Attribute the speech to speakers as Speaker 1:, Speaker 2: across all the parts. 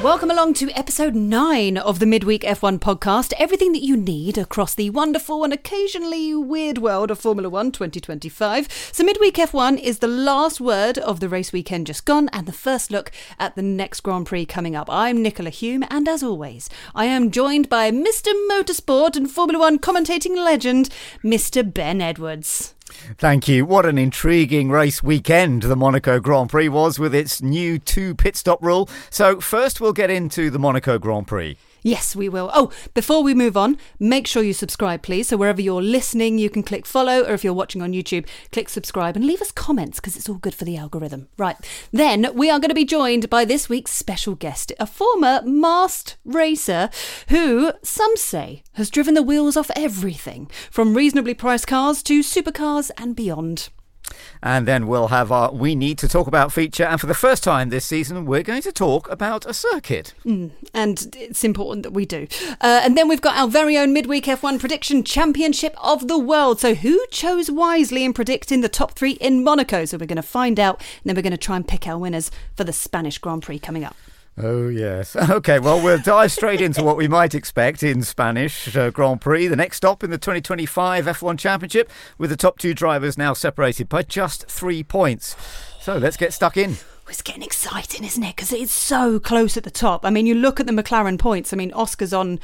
Speaker 1: Welcome along to episode 9 of the Midweek F1 podcast. Everything that you need across the wonderful and occasionally weird world of Formula 1 2025. So Midweek F1 is the last word of the race weekend just gone and the first look at the next Grand Prix coming up. I'm Nicola Hume and as always, I am joined by Mr. Motorsport and Formula 1 commentating legend, Mr. Ben Edwards.
Speaker 2: Thank you. What an intriguing race weekend the Monaco Grand Prix was with its new 2 pit stop rule. So first we'll get into the Monaco Grand Prix.
Speaker 1: Yes, we will. Oh, before we move on, make sure you subscribe, please. So wherever you're listening, you can click follow, or if you're watching on YouTube, click subscribe and leave us comments because it's all good for the algorithm. Right. Then we are going to be joined by this week's special guest, a former masked racer who, some say, has driven the wheels off everything from reasonably priced cars to supercars and beyond.
Speaker 2: And then we'll have our We Need to Talk About feature. And for the first time this season, we're going to talk about a circuit.
Speaker 1: And it's important that we do. And then we've got our very own Midweek F1 Prediction Championship of the World. So who chose wisely in predicting the top 3 in Monaco? So we're going to find out. And then we're going to try and pick our winners for the Spanish Grand Prix coming up.
Speaker 2: Oh, yes. OK, well, we'll dive straight into what we might expect in Spanish Grand Prix. The next stop in the 2025 F1 Championship with the top 2 drivers now separated by just 3 points. So let's get stuck in.
Speaker 1: It's getting exciting, isn't it? Because it's so close at the top. I mean, you look at the McLaren points. I mean, Oscar's on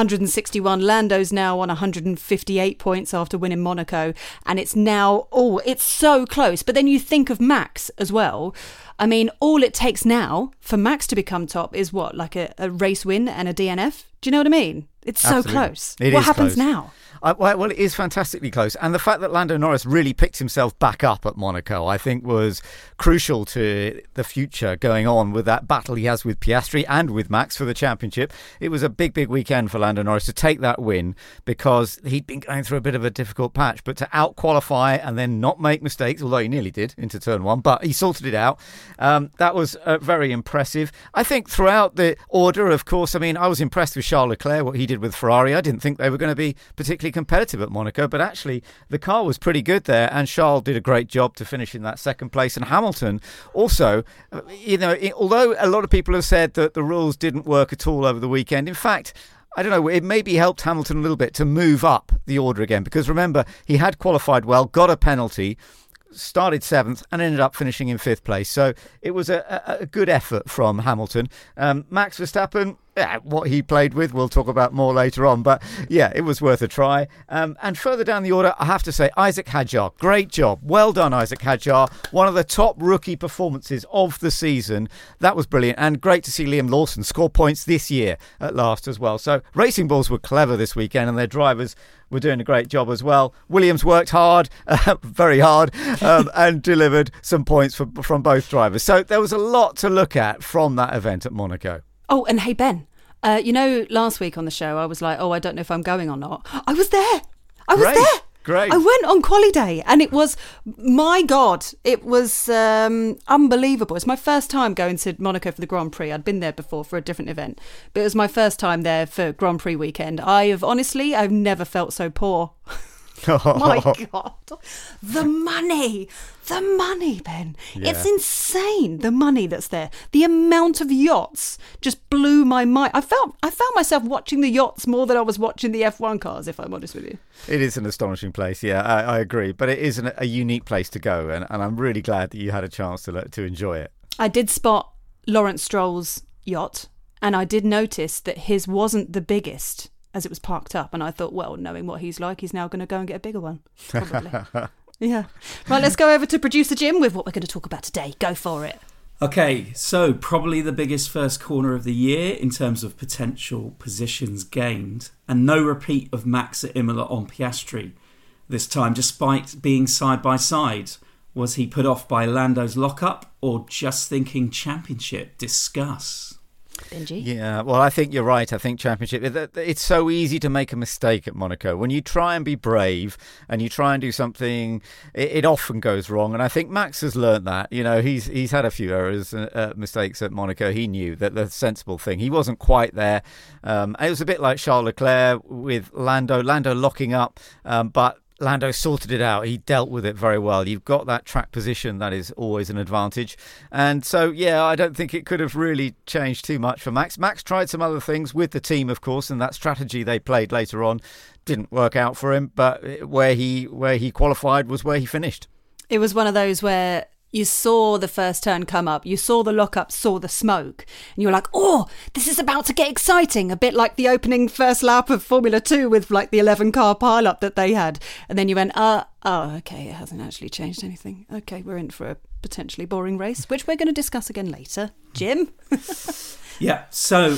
Speaker 1: 161. Lando's now on 158 points after winning Monaco. And it's now, it's so close. But then you think of Max as well. I mean, all it takes now for Max to become top is what, like a race win and a DNF? Do you know what I mean? It's so close. What happens now?
Speaker 2: Well, it is fantastically close. And the fact that Lando Norris really picked himself back up at Monaco, I think, was crucial to the future going on with that battle he has with Piastri and with Max for the championship. It was a big, big weekend for Lando Norris to take that win because he'd been going through a bit of a difficult patch. But to out-qualify and then not make mistakes, although he nearly did into turn 1, but he sorted it out. That was very impressive. I think throughout the order, of course, I mean, I was impressed with Charles Leclerc, what he did with Ferrari. I didn't think they were going to be particularly competitive at Monaco, but actually the car was pretty good there and Charles did a great job to finish in that second place. And Hamilton also, although a lot of people have said that the rules didn't work at all over the weekend, in fact, I don't know, it maybe helped Hamilton a little bit to move up the order again, because remember, he had qualified well, got a penalty, started 7th and ended up finishing in 5th place. So it was a good effort from Hamilton. Max Verstappen, what he played with, we'll talk about more later on. But yeah, it was worth a try. And further down the order, I have to say, Isaac Hadjar, great job. Well done, Isaac Hadjar. One of the top rookie performances of the season. That was brilliant. And great to see Liam Lawson score points this year at last as well. So Racing Bulls were clever this weekend and their drivers were doing a great job as well. Williams worked hard, very hard, and delivered some points from both drivers. So there was a lot to look at from that event at Monaco.
Speaker 1: Oh, and hey, Ben, last week on the show, I was like, I don't know if I'm going or not. I was there.
Speaker 2: Great.
Speaker 1: I went on quali day and it was, my God, it was unbelievable. It's my first time going to Monaco for the Grand Prix. I'd been there before for a different event, but it was my first time there for Grand Prix weekend. I've never felt so poor. My God. The money, Ben. Yeah. It's insane, the money that's there. The amount of yachts just blew my mind. I found myself watching the yachts more than I was watching the F1 cars, if I'm honest with you.
Speaker 2: It is an astonishing place, yeah, I agree. But it is a unique place to go, and I'm really glad that you had a chance to enjoy it.
Speaker 1: I did spot Lawrence Stroll's yacht, and I did notice that his wasn't the biggest as it was parked up, and I thought, well, knowing what he's like, he's now going to go and get a bigger one, probably. Yeah. Right, let's go over to producer Jim with what we're going to talk about today. Go for it.
Speaker 3: Okay, so probably the biggest first corner of the year in terms of potential positions gained, and no repeat of Max at Imola on Piastri this time, despite being side by side. Was he put off by Lando's lockup or just thinking championship? Discuss.
Speaker 1: Benji?
Speaker 2: Yeah, well, I think you're right. I think championship, it's so easy to make a mistake at Monaco. When you try and be brave and you try and do something, it often goes wrong. And I think Max has learnt that. You know, he's had a few errors, mistakes at Monaco. He knew that the sensible thing. He wasn't quite there. It was a bit like Charles Leclerc with Lando locking up, but Lando sorted it out. He dealt with it very well. You've got that track position. That is always an advantage. And so, yeah, I don't think it could have really changed too much for Max. Max tried some other things with the team, of course, and that strategy they played later on didn't work out for him. But where he qualified was where he finished.
Speaker 1: It was one of those where you saw the first turn come up, you saw the lockup, saw the smoke, and you were like, oh, this is about to get exciting. A bit like the opening first lap of Formula 2 with like the 11-car pile-up that they had. And then you went, okay, it hasn't actually changed anything. Okay, we're in for a potentially boring race, which we're going to discuss again later. Jim?
Speaker 3: Yeah, so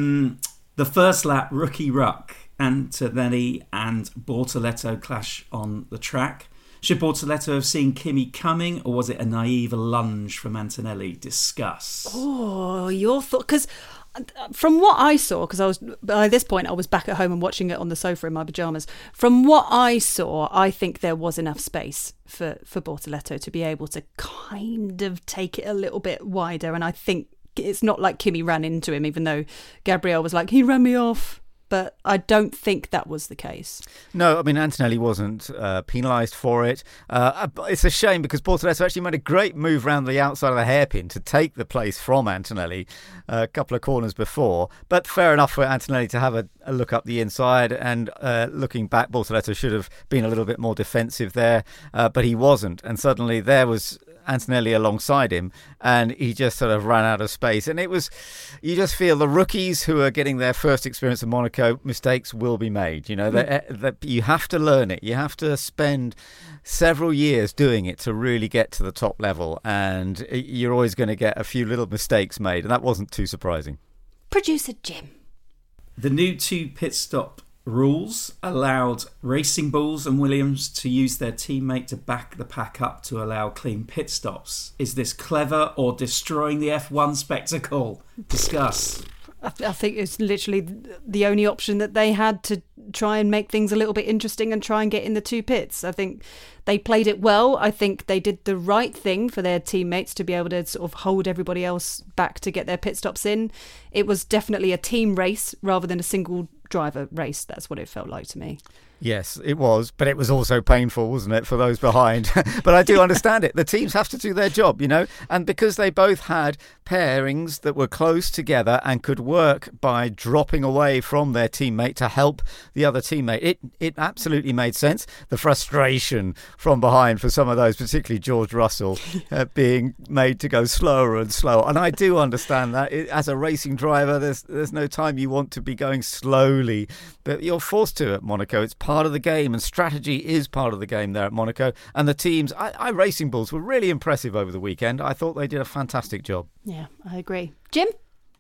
Speaker 3: the first lap, Rookie Ruck, Antonelli and Bortoleto clash on the track. Should Bortoleto have seen Kimi coming, or was it a naive lunge from Antonelli? Discuss.
Speaker 1: Oh, your thought? Because from what I saw, because by this point I was back at home and watching it on the sofa in my pyjamas. From what I saw, I think there was enough space for Bortoleto to be able to kind of take it a little bit wider. And I think it's not like Kimi ran into him, even though Gabriel was like, he ran me off. But I don't think that was the case.
Speaker 2: No, I mean, Antonelli wasn't penalised for it. It's a shame because Bortoleto actually made a great move round the outside of the hairpin to take the place from Antonelli a couple of corners before. But fair enough for Antonelli to have a look up the inside. And looking back, Bortoleto should have been a little bit more defensive there. But he wasn't. And suddenly there was Antonelli alongside him, and he just sort of ran out of space. And it was, you just feel the rookies who are getting their first experience in Monaco, mistakes will be made. You know, that you have to learn it. You have to spend several years doing it to really get to the top level, and you're always going to get a few little mistakes made, and that wasn't too surprising.
Speaker 1: Producer Jim.
Speaker 3: The new 2 pit stop rules allowed Racing Bulls and Williams to use their teammate to back the pack up to allow clean pit stops. Is this clever or destroying the F1 spectacle? Discuss.
Speaker 1: I think it's literally the only option that they had to try and make things a little bit interesting and try and get in the 2 pits. I think they played it well. I think they did the right thing for their teammates to be able to sort of hold everybody else back to get their pit stops in. It was definitely a team race rather than a single driver race. That's what it felt like to me.
Speaker 2: Yes, it was, but it was also painful, wasn't it, for those behind? But I do understand it. The teams have to do their job, you know, and because they both had pairings that were close together and could work by dropping away from their teammate to help the other teammate, it absolutely made sense. The frustration from behind for some of those, particularly George Russell, being made to go slower and slower. And I do understand that. As a racing driver, there's no time you want to be going slowly, but you're forced to at Monaco. It's part of the game, and strategy is part of the game there at Monaco. And the teams, Racing Bulls were really impressive over the weekend. I thought they did a fantastic job.
Speaker 1: Yeah, I agree. Jim?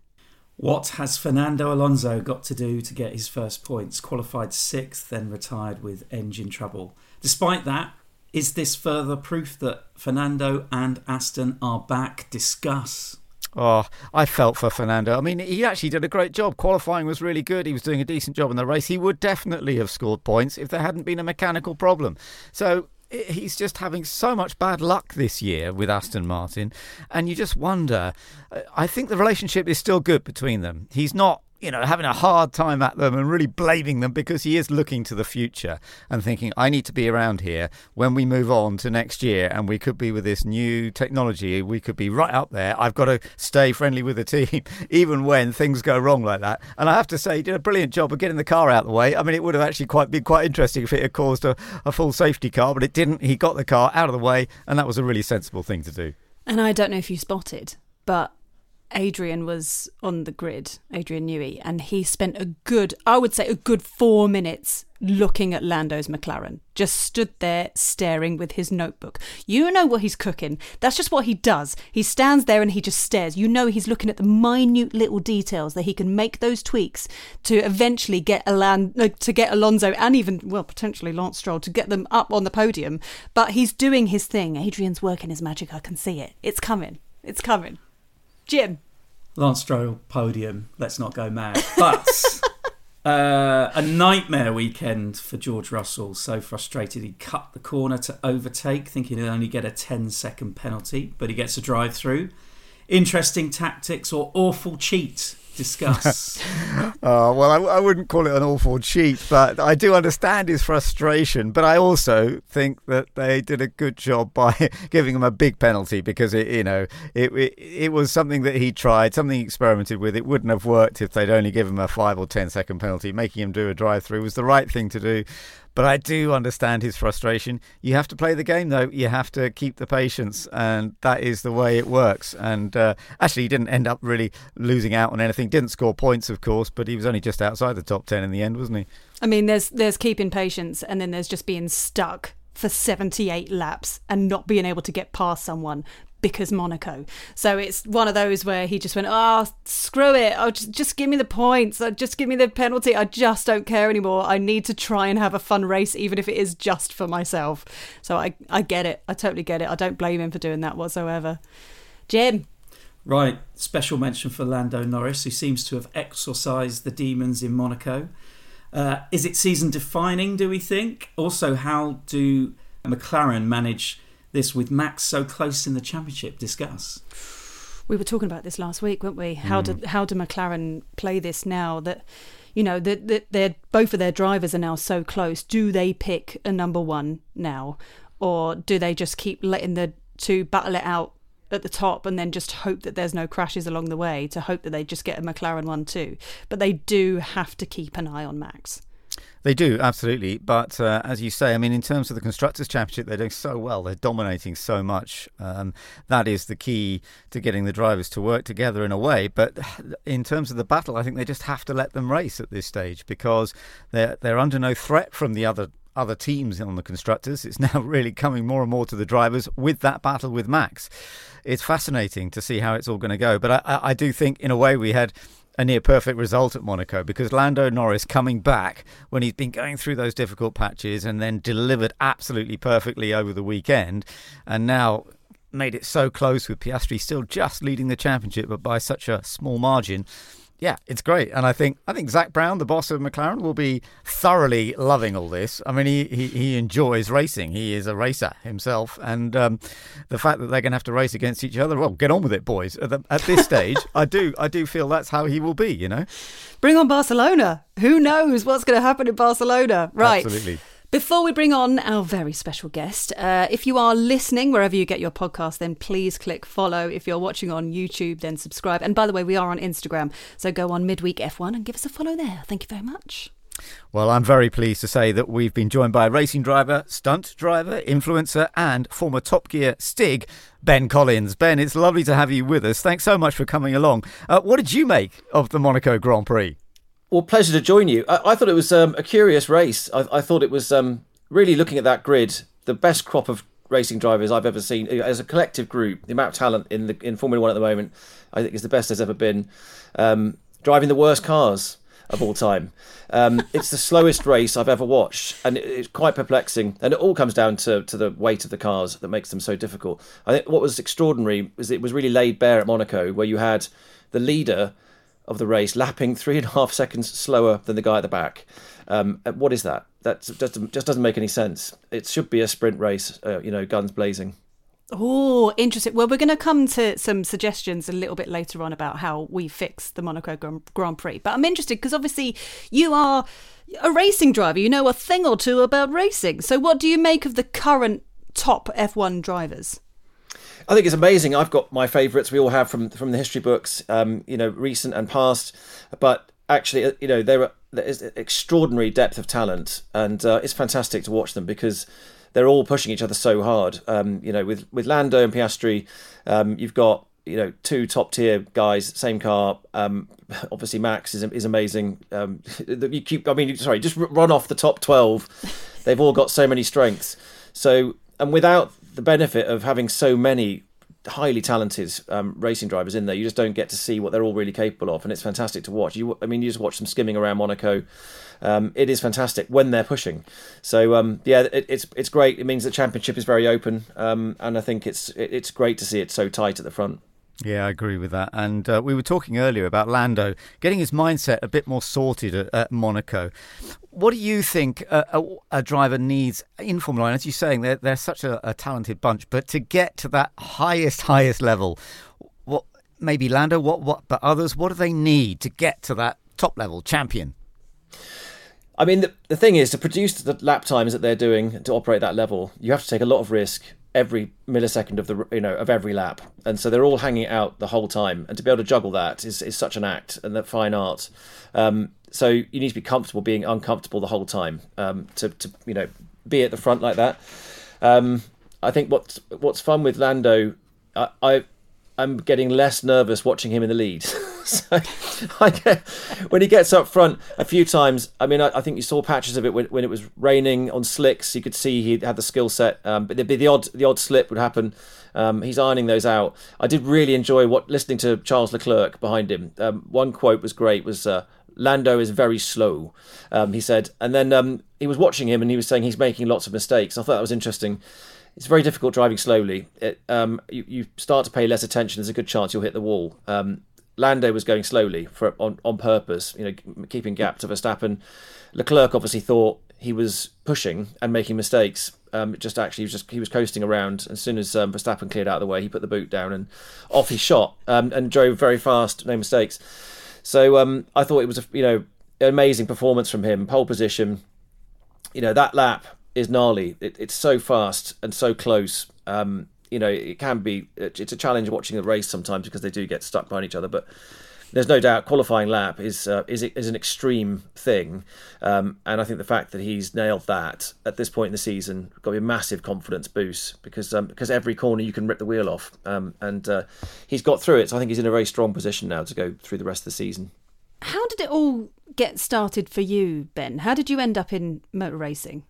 Speaker 3: What has Fernando Alonso got to do to get his first points? Qualified 6th, then retired with engine trouble. Despite that, is this further proof that Fernando and Aston are back? Discuss.
Speaker 2: Oh, I felt for Fernando. I mean, he actually did a great job. Qualifying was really good. He was doing a decent job in the race. He would definitely have scored points if there hadn't been a mechanical problem. So he's just having so much bad luck this year with Aston Martin. And you just wonder, I think the relationship is still good between them. He's not, having a hard time at them and really blaming them, because he is looking to the future and thinking, I need to be around here when we move on to next year, and we could be with this new technology, we could be right up there. I've got to stay friendly with the team, even when things go wrong like that. And I have to say, he did a brilliant job of getting the car out of the way. I mean, it would have actually been quite interesting if it had caused a full safety car, but it didn't. He got the car out of the way, and that was a really sensible thing to do.
Speaker 1: And I don't know if you spotted, but Adrian was on the grid, Adrian Newey, and he spent a good 4 minutes looking at Lando's McLaren. Just stood there staring with his notebook. You know what he's cooking. That's just what he does. He stands there and he just stares. You know he's looking at the minute little details that he can make those tweaks to eventually get Alonso and even, potentially Lance Stroll, to get them up on the podium. But he's doing his thing. Adrian's working his magic. I can see it. It's coming. It's coming. Jim.
Speaker 3: Lance Stroll podium. Let's not go mad. But a nightmare weekend for George Russell. So frustrated he cut the corner to overtake, thinking he'd only get a 10-second penalty, but he gets a drive through. Interesting tactics or awful cheat? Discuss.
Speaker 2: Well, I wouldn't call it an awful cheat, but I do understand his frustration. But I also think that they did a good job by giving him a big penalty, because it was something that he tried, something he experimented with. It wouldn't have worked if they'd only given him a 5 or 10 second penalty. Making him do a drive-through was the right thing to do. But I do understand his frustration. You have to play the game, though. You have to keep the patience, and that is the way it works. And actually, he didn't end up really losing out on anything. Didn't score points, of course, but he was only just outside the top 10 in the end, wasn't he?
Speaker 1: I mean, there's keeping patience, and then there's just being stuck for 78 laps and not being able to get past someone because Monaco. So it's one of those where he just went, screw it. Just give me the points. Just give me the penalty. I just don't care anymore. I need to try and have a fun race, even if it is just for myself. So I get it. I totally get it. I don't blame him for doing that whatsoever. Jim.
Speaker 3: Right. Special mention for Lando Norris, who seems to have exorcised the demons in Monaco. Is it season defining, do we think? Also, how do McLaren manage this with Max so close in the championship? Discuss.
Speaker 1: We were talking about this last week, weren't we? How do McLaren play this now that, that they're both of their drivers are now so close? Do they pick a number one now, or do they just keep letting the two battle it out at the top and then just hope that there's no crashes along the way, to hope that they just get a McLaren 1-2? But they do have to keep an eye on Max.
Speaker 2: They do, absolutely. But as you say, I mean, in terms of the Constructors' Championship, they're doing so well. They're dominating so much. That is the key to getting the drivers to work together in a way. But in terms of the battle, I think they just have to let them race at this stage, because they're under no threat from the other teams on the Constructors. It's now really coming more and more to the drivers with that battle with Max. It's fascinating to see how it's all going to go. But I do think, in a way, we had a near perfect result at Monaco, because Lando Norris coming back when he's been going through those difficult patches and then delivered absolutely perfectly over the weekend, and now made it so close with Piastri still just leading the championship, but by such a small margin. Yeah, it's great. And I think Zak Brown, the boss of McLaren, will be thoroughly loving all this. I mean, he enjoys racing. He is a racer himself. And the fact that they're going to have to race against each other, well, get on with it, boys. At this stage, I do feel that's how he will be,
Speaker 1: Bring on Barcelona. Who knows what's going to happen in Barcelona? Right.
Speaker 2: Absolutely.
Speaker 1: Before we bring on our very special guest, if you are listening wherever you get your podcast, then please click follow. If you're watching on YouTube, then subscribe. And by the way, we are on Instagram, so go on Midweek F1 and give us a follow there. Thank you very much.
Speaker 2: Well, I'm very pleased to say that we've been joined by racing driver, stunt driver, influencer and former Top Gear Stig, Ben Collins. Ben, it's lovely to have you with us. Thanks so much for coming along. What did you make of the Monaco Grand Prix?
Speaker 4: Well, pleasure to join you. I thought it was a curious race. I thought it was really, looking at that grid, the best crop of racing drivers I've ever seen. As a collective group, the amount of talent in Formula One at the moment, I think is the best there's ever been. Driving the worst cars of all time. It's the slowest race I've ever watched, and it's quite perplexing. And it all comes down to the weight of the cars that makes them so difficult. I think what was extraordinary was it was really laid bare at Monaco, where you had the leader of the race lapping 3.5 seconds slower than the guy at the back. What is that? That just doesn't make any sense. It should be a sprint race, guns blazing.
Speaker 1: Oh, interesting. Well, we're going to come to some suggestions a little bit later on about how we fix the Monaco Grand Prix. But I'm interested because obviously you are a racing driver. You know a thing or two about racing. So what do you make of the current top F1 drivers?
Speaker 4: I think it's amazing. I've got my favourites. We all have from the history books, recent and past. But actually, there is extraordinary depth of talent, and it's fantastic to watch them because they're all pushing each other so hard. With Lando and Piastri, you've got two top tier guys, same car. Obviously, Max is amazing. Just run off the top 12. They've all got so many strengths. So, and without the benefit of having so many highly talented racing drivers in there, you just don't get to see what they're all really capable of, and it's fantastic to watch. You just watch them skimming around Monaco. It is fantastic when they're pushing. So it's great. It means the championship is very open, and I think it's great to see it so tight at the front.
Speaker 2: Yeah, I agree with that. And we were talking earlier about Lando getting his mindset a bit more sorted at Monaco. What do you think a driver needs in Formula One? As you're saying, they're such a talented bunch, but to get to that highest level, maybe Lando, but others, what do they need to get to that top level champion?
Speaker 4: I mean, the thing is, to produce the lap times that they're doing to operate that level, you have to take a lot of risk every millisecond of every lap, and so they're all hanging out the whole time, and to be able to juggle that is such an act and that fine art. So you need to be comfortable being uncomfortable the whole time, to be at the front like that. I think what's fun with Lando, I'm getting less nervous watching him in the lead. So when he gets up front a few times, I mean, I think you saw patches of it when it was raining on slicks. You could see he had the skill set, but there'd be the odd slip would happen. He's ironing those out. I did really enjoy listening to Charles Leclerc behind him. One quote was great, was Lando is very slow, he said. And then he was watching him and he was saying he's making lots of mistakes. I thought that was interesting. It's very difficult driving slowly. You start to pay less attention. There's a good chance you'll hit the wall. Lando was going slowly on purpose, keeping gap to Verstappen. Leclerc obviously thought he was pushing and making mistakes. He was coasting around. As soon as Verstappen cleared out of the way, he put the boot down and off he shot, and drove very fast, no mistakes. So I thought it was an amazing performance from him. Pole position, that lap is gnarly. It's so fast and so close. It can be. It's a challenge watching the race sometimes because they do get stuck behind each other. But there's no doubt qualifying lap is an extreme thing, and I think the fact that he's nailed that at this point in the season got to be a massive confidence boost because every corner you can rip the wheel off, and he's got through it. So I think he's in a very strong position now to go through the rest of the season.
Speaker 1: How did it all get started for you, Ben? How did you end up in motor racing?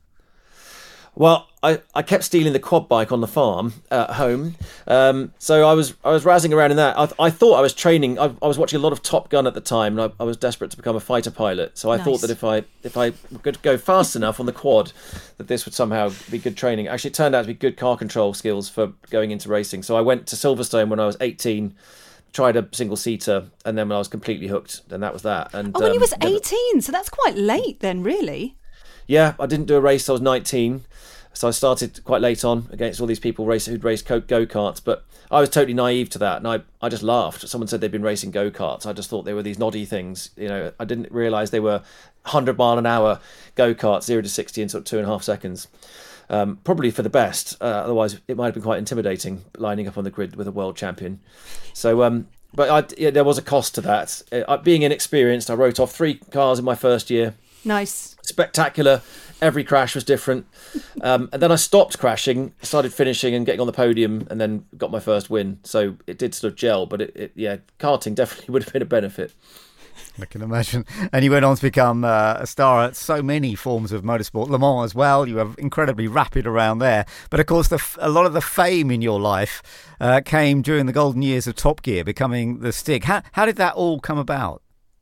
Speaker 4: Well, I kept stealing the quad bike on the farm at home, so I was razzing around in that. I thought I was training. I was watching a lot of Top Gun at the time, and I was desperate to become a fighter pilot. So I thought that if I could go fast enough on the quad, that this would somehow be good training. Actually, it turned out to be good car control skills for going into racing. So I went to Silverstone when I was 18. Tried a single-seater, and then when I was completely hooked, and that was that. And
Speaker 1: when you was 18, so that's quite late then, really.
Speaker 4: Yeah, I didn't do a race till I was 19, so I started quite late on against all these people who'd raced go-karts, but I was totally naive to that, and I just laughed. Someone said they'd been racing go-karts. I just thought they were these noddy things. I didn't realise they were 100-mile-an-hour go-karts, 0 to 60 in sort of 2.5 seconds. Probably for the best. Otherwise, it might have been quite intimidating lining up on the grid with a world champion. So, there was a cost to that. Being inexperienced, I wrote off 3 cars in my first year.
Speaker 1: Nice.
Speaker 4: Spectacular. Every crash was different. And then I stopped crashing, started finishing and getting on the podium, and then got my first win. So it did sort of gel, but karting definitely would have been a benefit.
Speaker 2: I can imagine. And you went on to become a star at so many forms of motorsport. Le Mans as well. You were incredibly rapid around there. But of course, a lot of the fame in your life came during the golden years of Top Gear, becoming the Stig. How did that all come about?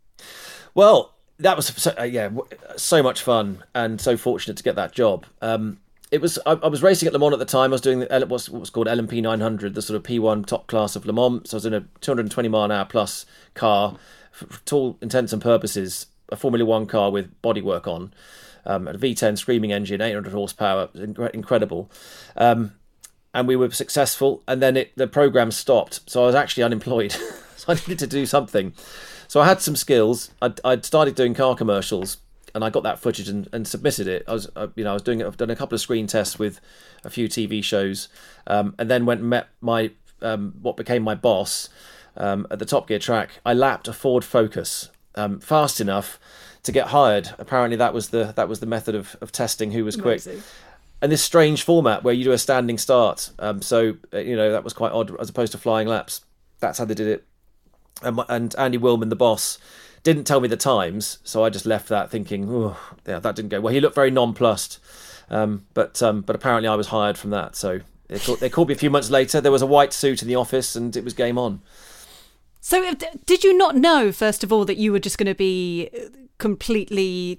Speaker 4: Well, that was so much fun and so fortunate to get that job. I was racing at Le Mans at the time. I was doing what was called LMP 900, the sort of P1 top class of Le Mans. So I was in a 220 mile an hour plus car. To all intents and purposes, a Formula One car with bodywork on, a V10 screaming engine, 800 horsepower, incredible. And we were successful, and then the program stopped, so I was actually unemployed. So I needed to do something. So I had some skills. I'd started doing car commercials, and I got that footage and submitted it. I've done a couple of screen tests with a few TV shows, and then went and met my what became my boss. At the Top Gear track, I lapped a Ford Focus fast enough to get hired. Apparently, that was the method of testing who was quick. Amazing. And this strange format where you do a standing start. That was quite odd as opposed to flying laps. That's how they did it. And Andy Willman, the boss, didn't tell me the times, so I just left that thinking, that didn't go well. He looked very nonplussed, but apparently I was hired from that. So they called me a few months later. There was a white suit in the office, and it was game on.
Speaker 1: So did you not know, first of all, that you were just going to be completely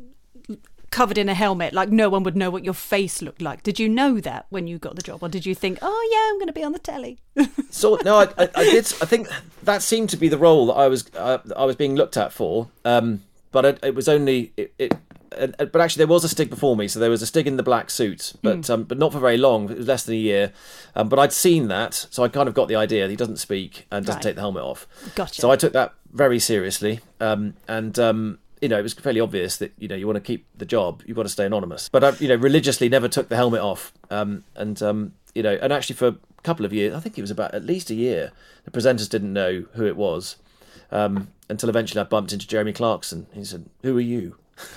Speaker 1: covered in a helmet, like no one would know what your face looked like? Did you know that when you got the job, or did you think, I'm going to be on the telly?
Speaker 4: So no, I did. I think that seemed to be the role that I was being looked at for. But it was only but actually there was a Stig before me, so there was a Stig in the black suit, but not for very long. It was less than a year, but I'd seen that, so I kind of got the idea that he doesn't speak and doesn't take the helmet off.
Speaker 1: Gotcha.
Speaker 4: So I took that very seriously, and it was fairly obvious that you want to keep the job, you've got to stay anonymous. But I religiously never took the helmet off, and actually for a couple of years, I think it was about at least a year, the presenters didn't know who it was. Until eventually I bumped into Jeremy Clarkson. He said, "Who are you?"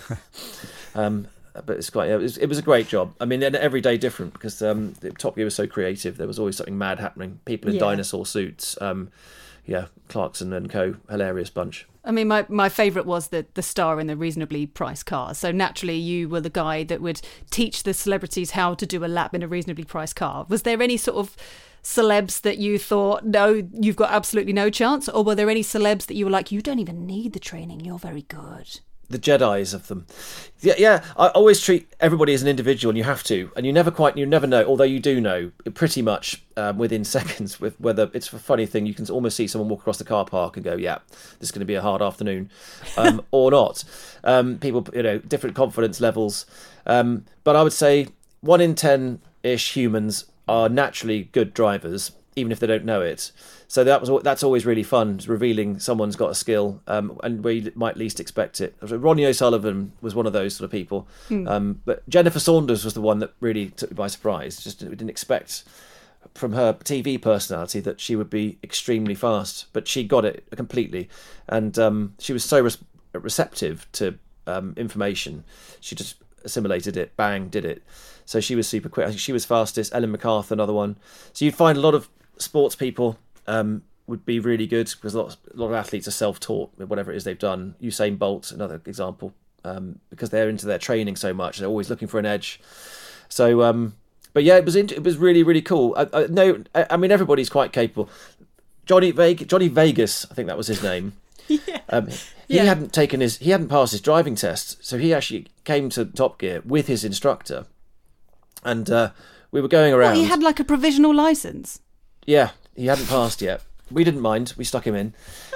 Speaker 4: But it's quite. It was a great job. I mean, and every day different because Top Gear was so creative. There was always something mad happening. People in dinosaur suits. Clarkson and co. Hilarious bunch.
Speaker 1: I mean, my favourite was the star in the reasonably priced car. So naturally, you were the guy that would teach the celebrities how to do a lap in a reasonably priced car. Was there any sort of celebs that you thought, no, you've got absolutely no chance? Or were there any celebs that you were like, you don't even need the training, you're very good?
Speaker 4: The Jedis of them. Yeah. I always treat everybody as an individual, and you have to. And you never know, although you do know pretty much within seconds with whether it's a funny thing. You can almost see someone walk across the car park and go, yeah, this is going to be a hard afternoon, or not. People, different confidence levels. But I would say 1 in 10-ish humans are naturally good drivers, even if they don't know it. So that's always really fun, revealing someone's got a skill, and where you might least expect it. Ronnie O'Sullivan was one of those sort of people, but Jennifer Saunders was the one that really took me by surprise. Just we didn't expect from her TV personality that she would be extremely fast, but she got it completely, and she was so receptive to information. She just assimilated it, bang, did it. So she was super quick. I think she was fastest. Ellen MacArthur, another one. So you'd find a lot of sports people would be really good because a lot of athletes are self-taught with whatever it is they've done. Usain Bolt, another example, because they're into their training so much. They're always looking for an edge. So, but yeah, it was really, really cool. I mean, everybody's quite capable. Johnny Vegas, I think that was his name. He hadn't passed his driving test, so he actually came to Top Gear with his instructor, and we were going around.
Speaker 1: He had like a provisional license.
Speaker 4: Yeah, he hadn't passed yet. We didn't mind. We stuck him in,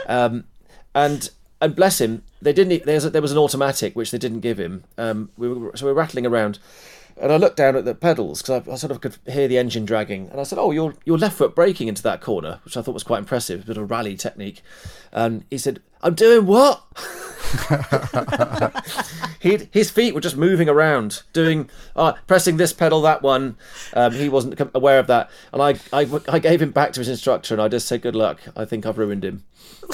Speaker 4: and bless him, they didn't. There was an automatic which they didn't give him. We were rattling around, and I looked down at the pedals because I sort of could hear the engine dragging, and I said, "Oh, you're left foot braking into that corner," which I thought was quite impressive, a bit of rally technique. And he said, "I'm doing what?" His feet were just moving around, doing pressing this pedal, that one. He wasn't aware of that, and I gave him back to his instructor, and I just said, "Good luck. I think I've ruined him."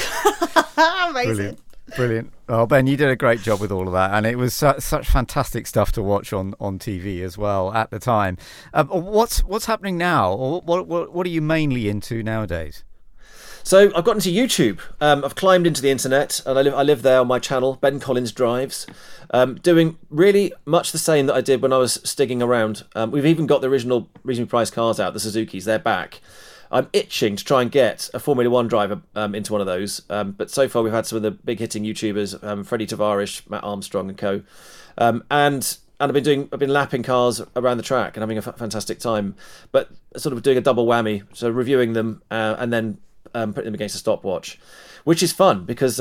Speaker 1: Amazing.
Speaker 2: Brilliant. Oh, Ben, you did a great job with all of that, and it was such fantastic stuff to watch on TV as well at the time. What's happening now, or what are you mainly into nowadays?
Speaker 4: So I've gotten to YouTube. I've climbed into the internet, and I live there on my channel, Ben Collins Drives, doing really much the same that I did when I was stigging around. We've even got the original reasonably priced cars out, the Suzukis. They're back. I'm itching to try and get a Formula One driver into one of those, but so far we've had some of the big hitting YouTubers, Freddie Tavares, Matt Armstrong, and co. And I've been lapping cars around the track and having a fantastic time, but sort of doing a double whammy, so reviewing them and then putting them against a stopwatch, which is fun because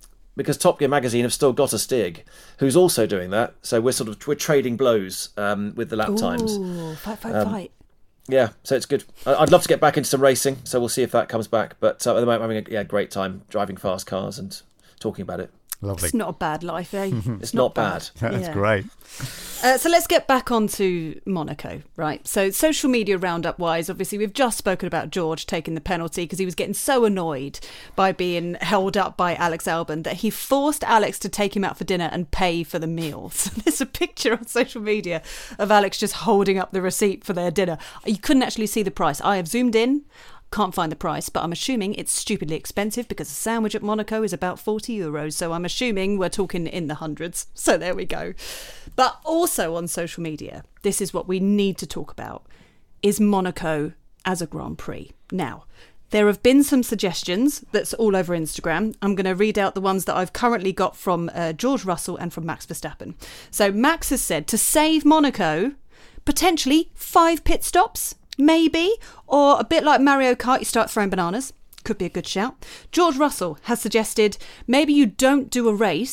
Speaker 4: Top Gear magazine have still got a Stig who's also doing that. So we're trading blows with the lap times.
Speaker 1: Ooh, fight.
Speaker 4: Yeah, so it's good. I'd love to get back into some racing, so we'll see if that comes back. But at the moment, I'm having a great time driving fast cars and talking about it.
Speaker 2: Lovely.
Speaker 1: It's not a bad life, eh?
Speaker 4: It's not bad.
Speaker 2: That's great.
Speaker 1: So let's get back onto Monaco, right? So social media roundup-wise, obviously, we've just spoken about George taking the penalty because he was getting so annoyed by being held up by Alex Albon that he forced Alex to take him out for dinner and pay for the meal. So there's a picture on social media of Alex just holding up the receipt for their dinner. You couldn't actually see the price. I have zoomed in. Can't find the price, but I'm assuming it's stupidly expensive because a sandwich at Monaco is about €40. So I'm assuming we're talking in the hundreds. So there we go. But also on social media, this is what we need to talk about, is Monaco as a Grand Prix. Now, there have been some suggestions that's all over Instagram. I'm going to read out the ones that I've currently got from George Russell and from Max Verstappen. So Max has said to save Monaco, potentially 5 pit stops. Maybe, or a bit like Mario Kart, you start throwing bananas. Could be a good shout. George Russell has suggested maybe you don't do a race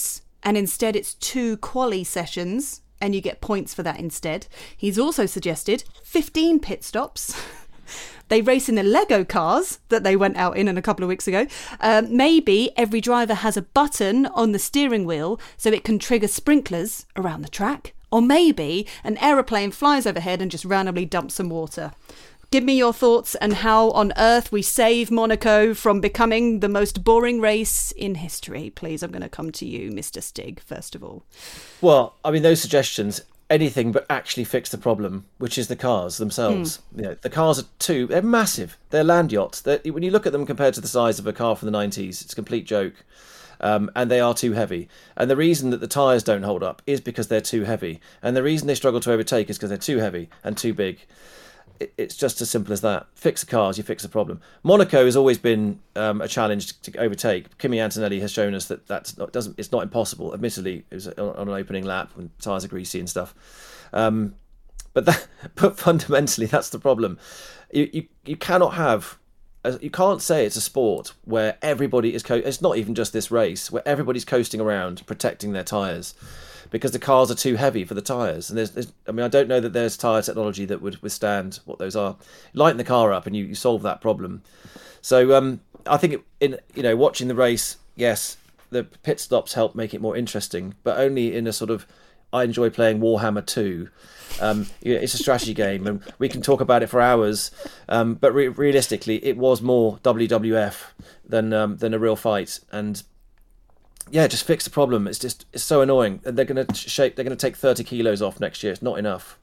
Speaker 1: and instead it's 2 quali sessions and you get points for that instead. He's also suggested 15 pit stops. They race in the Lego cars that they went out in a couple of weeks ago. Maybe every driver has a button on the steering wheel so it can trigger sprinklers around the track. Or maybe an aeroplane flies overhead and just randomly dumps some water. Give me your thoughts and how on earth we save Monaco from becoming the most boring race in history. Please, I'm going to come to you, Mr. Stig, first of all.
Speaker 4: Well, I mean, those suggestions, anything but actually fix the problem, which is the cars themselves. You know, the cars are they're massive. They're land yachts. When you look at them compared to the size of a car from the 90s, it's a complete joke. And they are too heavy. And the reason that the tyres don't hold up is because they're too heavy. And the reason they struggle to overtake is because they're too heavy and too big. It's just as simple as that. Fix the cars, you fix the problem. Monaco has always been a challenge to overtake. Kimi Antonelli has shown us that it's not impossible. Admittedly, it was on an opening lap when tyres are greasy and stuff. But fundamentally, that's the problem. You cannot have. You can't say it's a sport where everybody is. It's not even just this race where everybody's coasting around protecting their tyres, because the cars are too heavy for the tyres. And I don't know that there's tyre technology that would withstand what those are. Lighten the car up and you solve that problem. So I think watching the race, yes, the pit stops help make it more interesting, but only in a sort of, I enjoy playing Warhammer 2. It's a strategy game and we can talk about it for hours, but realistically it was more WWF than a real fight. And yeah, just fix the problem. It's so annoying. And they're going to take 30 kilos off next year. It's not enough.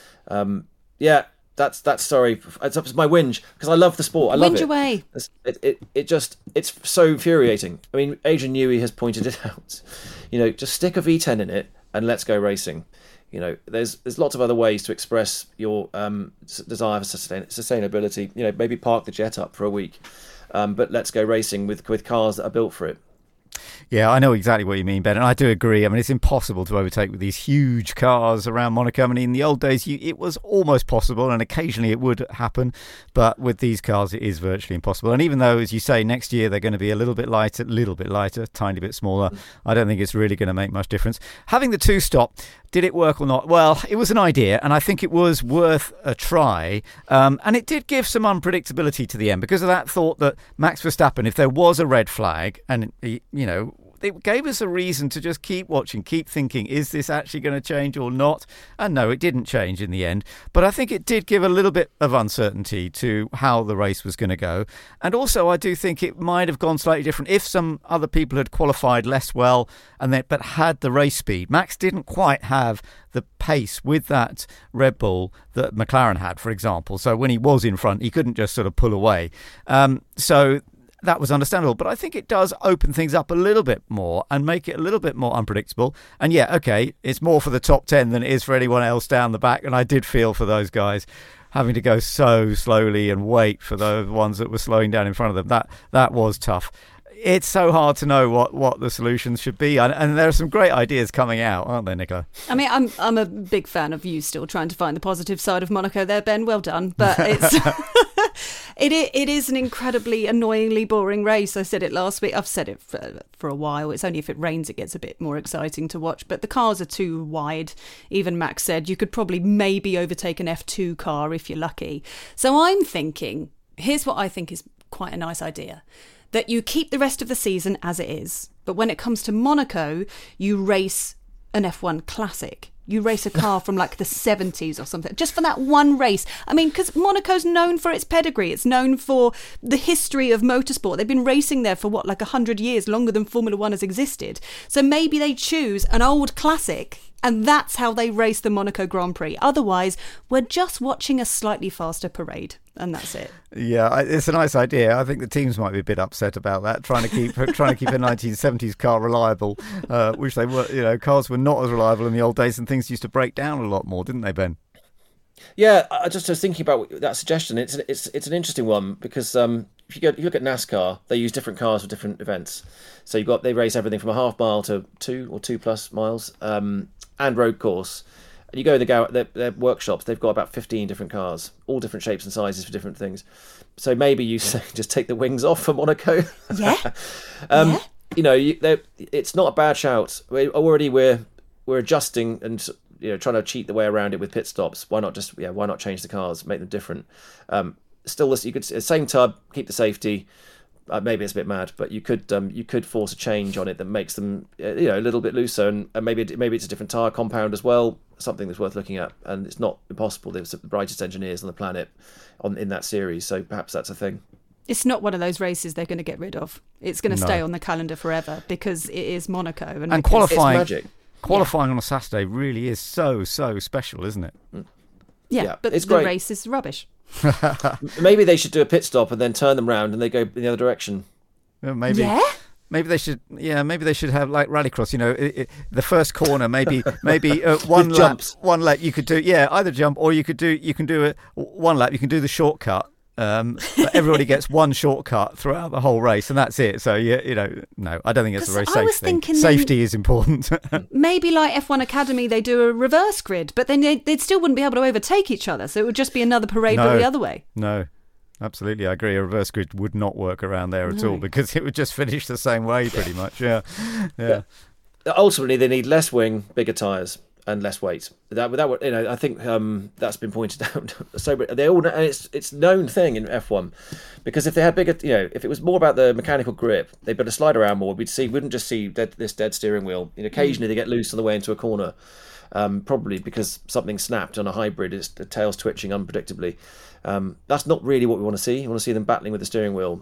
Speaker 4: That's sorry. It's my whinge because I love the sport. I love it.
Speaker 1: Whinge away.
Speaker 4: It's so infuriating. I mean, Adrian Newey has pointed it out. Just stick a V10 in it and let's go racing. There's lots of other ways to express your desire for sustainability. Maybe park the jet up for a week, but let's go racing with cars that are built for it.
Speaker 2: Yeah, I know exactly what you mean, Ben, and I do agree. I mean, it's impossible to overtake with these huge cars around Monaco. I mean, in the old days, it was almost possible, and occasionally it would happen, but with these cars, it is virtually impossible. And even though, as you say, next year they're going to be a little bit lighter, tiny bit smaller, I don't think it's really going to make much difference. Having the 2-stop, did it work or not? Well, it was an idea, and I think it was worth a try, and it did give some unpredictability to the end because of that thought that Max Verstappen, if there was a red flag, and it gave us a reason to just keep watching, keep thinking, is this actually going to change or not? And no, it didn't change in the end. But I think it did give a little bit of uncertainty to how the race was going to go. And also, I do think it might have gone slightly different if some other people had qualified less well but had the race speed. Max didn't quite have the pace with that Red Bull that McLaren had, for example. So when he was in front, he couldn't just sort of pull away. So that was understandable, but I think it does open things up a little bit more and make it a little bit more unpredictable. And yeah, okay, it's more for the top 10 than it is for anyone else down the back, and I did feel for those guys having to go so slowly and wait for the ones that were slowing down in front of them. That was tough. It's so hard to know what the solutions should be, and there are some great ideas coming out, aren't there, Nicola?
Speaker 1: I mean, I'm a big fan of you still trying to find the positive side of Monaco there, Ben. Well done, but it's it is an incredibly annoyingly boring race. I said it last week. I've said it for a while. It's only if it rains it gets a bit more exciting to watch. But the cars are too wide. Even Max said you could probably maybe overtake an F2 car if you're lucky. So I'm thinking, here's what I think is quite a nice idea. That you keep the rest of the season as it is. But when it comes to Monaco, you race an F1 classic. You race a car from like the 70s or something, just for that one race. I mean, because Monaco's known for its pedigree. It's known for the history of motorsport. They've been racing there for 100 years, longer than Formula One has existed. So maybe they choose an old classic and that's how they race the Monaco Grand Prix. Otherwise, we're just watching a slightly faster parade. And that's it.
Speaker 2: Yeah, it's a nice idea. I think the teams might be a bit upset about that, trying to keep a 1970s car reliable, which they were. Cars were not as reliable in the old days, and things used to break down a lot more, didn't they, Ben?
Speaker 4: Yeah, I just was thinking about that suggestion. It's an interesting one because if you look at NASCAR, they use different cars for different events. So they race everything from a half mile to 2 or 2+ miles, and road course. And you go to their workshops, they've got about 15 different cars, all different shapes and sizes for different things. So maybe you just take the wings off for Monaco.
Speaker 1: Yeah.
Speaker 4: it's not a bad shout. We're adjusting and trying to cheat the way around it with pit stops. Why not change the cars, make them different? Still, you could same tub, keep the safety. Maybe it's a bit mad, but you could force a change on it that makes them a little bit looser, and maybe it's a different tyre compound as well. Something that's worth looking at, and it's not impossible. There's the brightest engineers on the planet in that series, so perhaps that's a thing.
Speaker 1: It's not one of those races they're going to get rid of. It's going to stay on the calendar forever because it is Monaco. And
Speaker 2: qualifying,
Speaker 4: it's magic.
Speaker 2: Qualifying on a Saturday really is so special, isn't it?
Speaker 1: Yeah, but
Speaker 4: it's
Speaker 1: the
Speaker 4: great.
Speaker 1: race is rubbish.
Speaker 4: Maybe they should do a pit stop and then turn them round and they go in the other direction.
Speaker 2: Maybe.
Speaker 1: Yeah?
Speaker 2: Maybe they should. Yeah, maybe they should have like rallycross. The first corner, maybe one lap.
Speaker 4: Jumps.
Speaker 2: One lap you could do. Yeah, either jump or you can do one lap. You can do the shortcut. But everybody gets one shortcut throughout the whole race, and that's it. So no, I don't think it's a very safe thing. Safety is important.
Speaker 1: Maybe like F1 Academy, they do a reverse grid, but then they still wouldn't be able to overtake each other. So it would just be another parade, but the other way.
Speaker 2: No. Absolutely, I agree. A reverse grid would not work around there at all because it would just finish the same way, pretty much. Yeah.
Speaker 4: Ultimately, they need less wing, bigger tyres, and less weight. That would, I think that's been pointed out. So they all, and it's known thing in F1, because if they had bigger, if it was more about the mechanical grip, they'd better slide around more. Wouldn't just see this dead steering wheel. Occasionally they get loose on the way into a corner, probably because something snapped on a hybrid. The tail's twitching unpredictably. That's not really what we want to see. We want to see them battling with the steering wheel.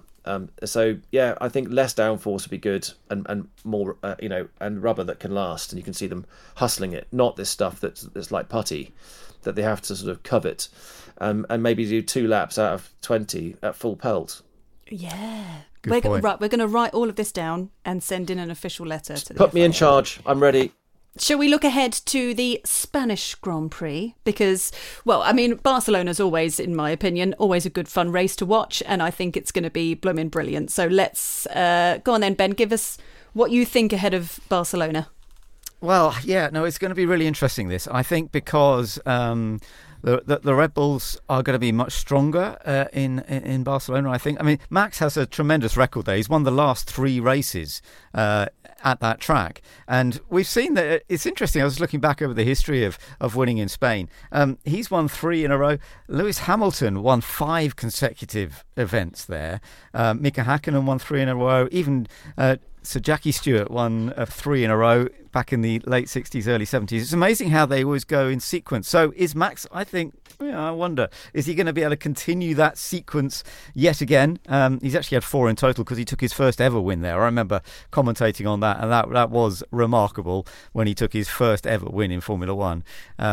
Speaker 4: I think less downforce would be good, and more, and rubber that can last, and you can see them hustling it. Not this stuff that's like putty, that they have to sort of covet, and maybe do 2 laps out of 20 at full pelt.
Speaker 1: Yeah.
Speaker 2: Good point.
Speaker 1: Right, we're going to write all of this down and send in an official letter to the
Speaker 4: Put me
Speaker 1: FIA.
Speaker 4: in charge. I'm ready.
Speaker 1: Shall we look ahead to the Spanish Grand Prix? Because, Barcelona's always, in my opinion, always a good fun race to watch, and I think it's going to be blooming brilliant. So let's go on then, Ben. Give us what you think ahead of Barcelona.
Speaker 2: Well, it's going to be really interesting, this. I think because the Red Bulls are going to be much stronger in Barcelona, I think. Max has a tremendous record there. He's won the last 3 races at that track. And we've seen that it's interesting. I was looking back over the history of winning in Spain. He's won 3 in a row. Lewis Hamilton won 5 consecutive events there. Mika Häkkinen won 3 in a row. Even Sir Jackie Stewart won 3 in a row back in the late 60s, early 70s. It's amazing how they always go in sequence. So is Max, I think, I wonder, is he going to be able to continue that sequence yet again? He's actually had 4 in total because he took his first ever win there. I remember commentating on that, and that was remarkable when he took his first ever win in Formula One.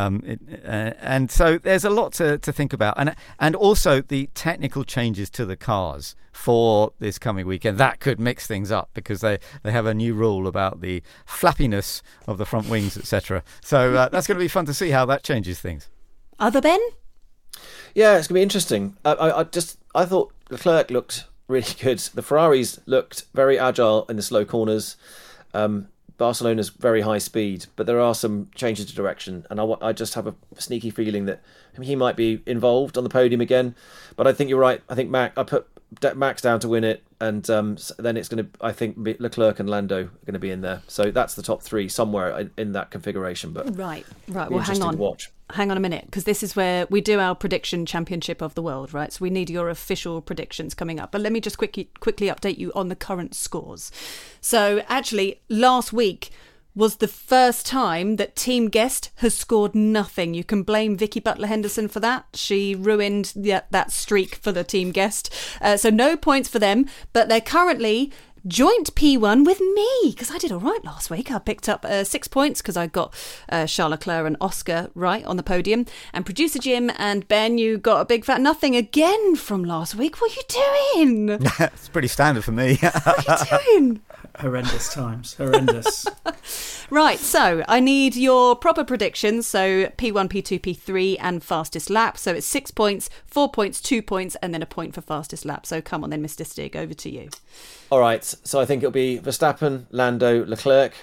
Speaker 2: And so there's a lot to think about. And also the technical changes to the cars for this coming weekend. That could mix things up because they have a new rule about the flappiness of the front wings, etc. So that's going to be fun to see how that changes things.
Speaker 1: Other Ben?
Speaker 4: Yeah, it's going to be interesting. I thought Leclerc looked really good. The Ferraris looked very agile in the slow corners. Barcelona's very high speed, but there are some changes to direction, and I just have a sneaky feeling that he might be involved on the podium again. But I think you're right. I think I put Max down to win it, and then it's going to, I think, Leclerc and Lando are going to be in there. So that's the top 3 somewhere in that configuration. But
Speaker 1: right. Well, hang on.
Speaker 4: To watch.
Speaker 1: Hang on a minute, because this is where we do our prediction championship of the world, right? So we need your official predictions coming up. But let me just quickly update you on the current scores. So actually, last week was the first time that Team Guest has scored nothing. You can blame Vicky Butler-Henderson for that. She ruined that streak for the Team Guest. So no points for them, but they're currently joint P1 with me, because I did all right last week. I picked up 6 points because I got Charles Leclerc and Oscar right on the podium. And producer Jim and Ben, you got a big fat nothing again from last week. What are you doing?
Speaker 2: It's pretty standard for me.
Speaker 1: What are you doing?
Speaker 3: Horrendous times. Horrendous.
Speaker 1: Right, so I need your proper predictions. So P1, P2, P3 and fastest lap. So it's 6 points, 4 points, 2 points, and then a point for fastest lap. So come on then, Mr. Stig, over to you.
Speaker 4: All right, so I think it'll be Verstappen, Lando, Leclerc,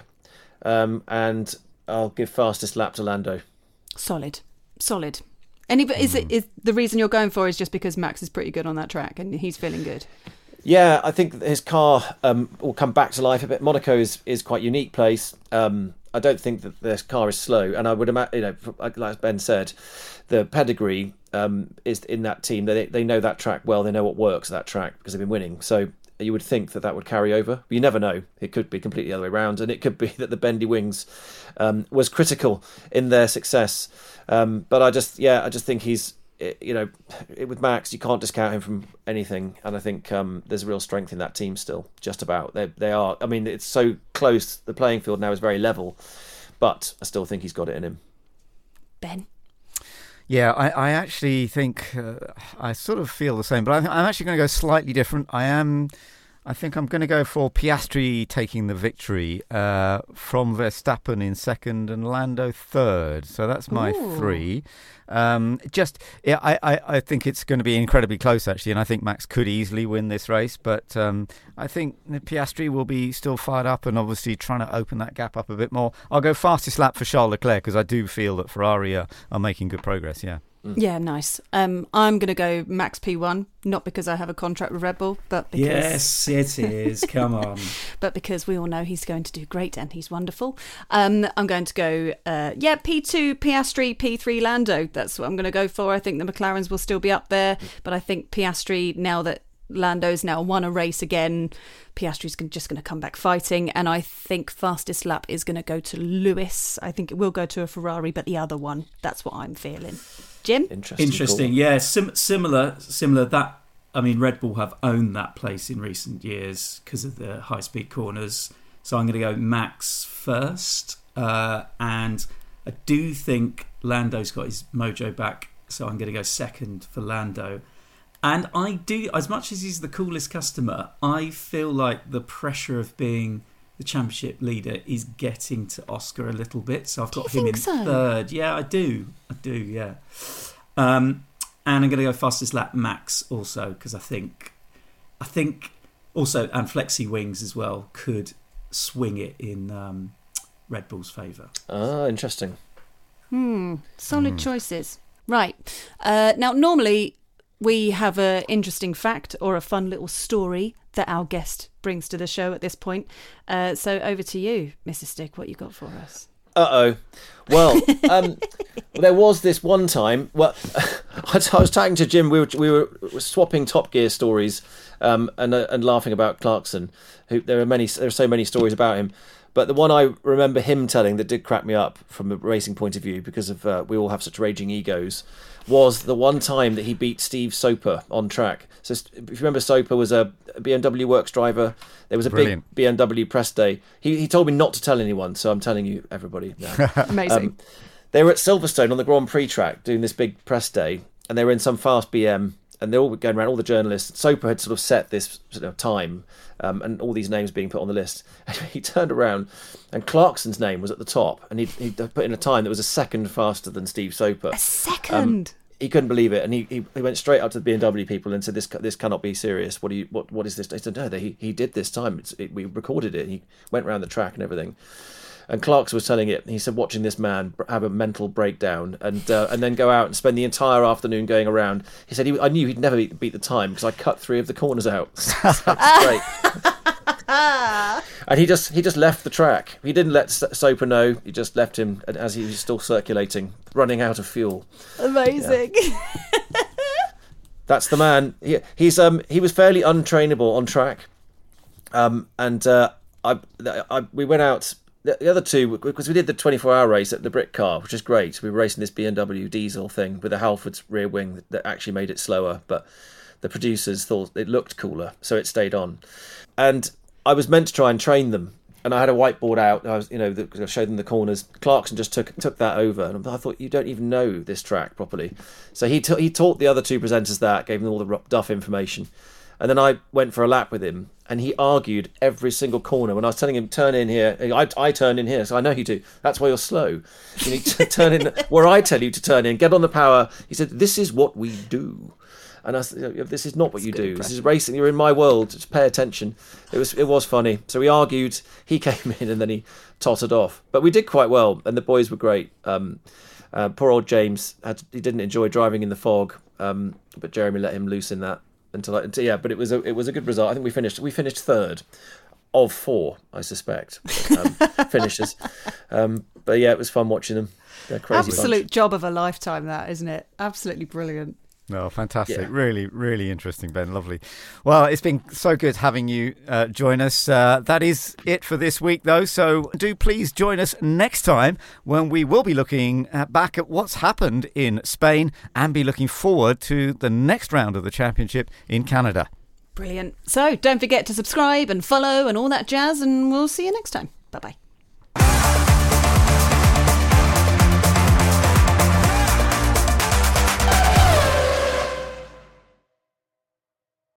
Speaker 4: and I'll give fastest lap to Lando.
Speaker 1: Solid. Is the reason you're going for is just because Max is pretty good on that track and he's feeling good?
Speaker 4: Yeah, I think that his car will come back to life a bit. Monaco is quite a unique place. I don't think that this car is slow, and I would imagine, like Ben said, the pedigree is in that team. They know that track well. They know what works at that track because they've been winning. So you would think that would carry over. But you never know. It could be completely the other way around, and it could be that the bendy wings was critical in their success. But I just think he's, with Max, you can't discount him from anything, and I think there's real strength in that team still. Just about they are. I mean, it's so close. The playing field now is very level, but I still think he's got it in him.
Speaker 1: Ben?
Speaker 2: Yeah, I actually think I sort of feel the same, but I'm actually going to go slightly different. I think I'm going to go for Piastri taking the victory from Verstappen in second and Lando third. So that's my three. I think it's going to be incredibly close, actually, and I think Max could easily win this race. But I think Piastri will be still fired up and obviously trying to open that gap up a bit more. I'll go fastest lap for Charles Leclerc because I do feel that Ferrari are making good progress, yeah.
Speaker 1: Yeah, nice. I'm going to go Max P1, not because I have a contract with Red Bull, but because...
Speaker 3: Yes, it is. Come on.
Speaker 1: But because we all know he's going to do great and he's wonderful. I'm going to go, P2 Piastri, P3 Lando. That's what I'm going to go for. I think the McLarens will still be up there, but I think Piastri, now that Lando's now won a race again, Piastri's just going to come back fighting, and I think fastest lap is going to go to Lewis. I think it will go to a Ferrari, but the other one, that's what I'm feeling. Jim?
Speaker 3: Interesting. Cool. Yeah, similar. That, I mean, Red Bull have owned that place in recent years because of the high-speed corners. So I'm going to go Max first, and I do think Lando's got his mojo back, so I'm going to go second for Lando. And I do, as much as he's the coolest customer, I feel like the pressure of being the championship leader is getting to Oscar a little bit. So I've got him in third. Yeah, I do, yeah. And I'm going to go fastest lap Max also, because I think also, and Flexi Wings as well, could swing it in Red Bull's favour.
Speaker 4: Ah, interesting.
Speaker 1: Solid choices. Right. Now, normally we have an interesting fact or a fun little story that our guest brings to the show at this point. So over to you, Mrs. Stick. What you got for us?
Speaker 4: Well, there was this one time. Well, I was talking to Jim. We were swapping Top Gear stories and laughing about Clarkson. There are so many stories about him. But the one I remember him telling that did crack me up from a racing point of view, because of we all have such raging egos, was the one time that he beat Steve Soper on track. So if you remember, Soper was a BMW Works driver. There was a big BMW press day. He told me not to tell anyone, so I'm telling you, everybody now.
Speaker 1: Amazing.
Speaker 4: They were at Silverstone on the Grand Prix track doing this big press day, and they were in some fast BM, and they're all going around, all the journalists. Soper had sort of set this sort of time, and all these names being put on the list. He turned around, and Clarkson's name was at the top, and he put in a time that was a second faster than Steve Soper.
Speaker 1: A second?
Speaker 4: He couldn't believe it, and he went straight up to the BMW people and said, "This cannot be serious. What is this?" They said, "No, he did this time. We recorded it. He went around the track and everything." And Clarkson was telling it. He said, watching this man have a mental breakdown and then go out and spend the entire afternoon going around. He said, I knew he'd never beat the time because I cut 3 of the corners out. That's great. And he just left the track. He didn't let Soper know. He just left him as he was still circulating, running out of fuel.
Speaker 1: Amazing. Yeah.
Speaker 4: That's the man. He was fairly untrainable on track. We went out. The other two, because we did the 24-hour race at the Brick Car, which is great. We were racing this BMW diesel thing with a Halfords rear wing that actually made it slower, but the producers thought it looked cooler, so it stayed on. And I was meant to try and train them, and I had a whiteboard out. I was, I showed them the corners. Clarkson just took that over, and I thought, you don't even know this track properly. So he taught the other two presenters that, gave them all the duff information. And then I went for a lap with him, and he argued every single corner. When I was telling him, turn in here, I turn in here, so I know you do. That's why you're slow. You need to turn in where I tell you to turn in. Get on the power. He said, this is what we do. And I said, this is not what you do. This is racing. You're in my world. Just pay attention. It was funny. So we argued. He came in, and then he tottered off. But we did quite well, and the boys were great. Poor old James, he didn't enjoy driving in the fog, but Jeremy let him loose in that. But it was a good result. I think we finished third of 4, I suspect, finishes. But yeah, it was fun watching them. They're crazy.
Speaker 1: Absolute
Speaker 4: bunch.
Speaker 1: job of a lifetime, that, isn't it? Absolutely brilliant.
Speaker 2: No, fantastic.
Speaker 4: Yeah.
Speaker 2: Really, really interesting, Ben. Lovely. Well, it's been so good having you join us. That is it for this week, though. So do please join us next time when we will be looking back at what's happened in Spain and be looking forward to the next round of the championship in Canada.
Speaker 1: Brilliant. So don't forget to subscribe and follow and all that jazz, and we'll see you next time. Bye-bye.